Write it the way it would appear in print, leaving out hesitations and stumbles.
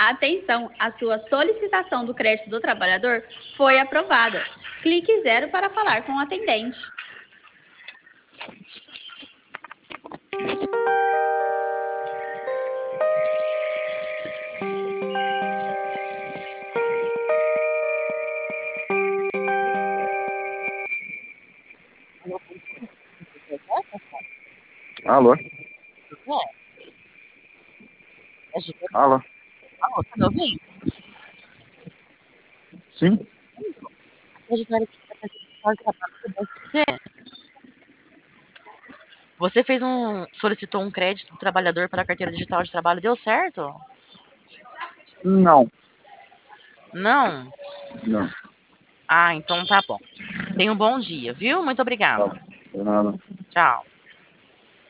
Atenção, a sua solicitação do crédito do trabalhador foi aprovada. Clique 0 para falar com o atendente. Alô? É. Alô? Alô, tá me ouvindo? Sim? Você solicitou um crédito do trabalhador para a carteira digital de trabalho, deu certo? Não. Não? Não. Ah, então tá bom. Tenha um bom dia, viu? Muito Tá. obrigada. De nada. Tchau.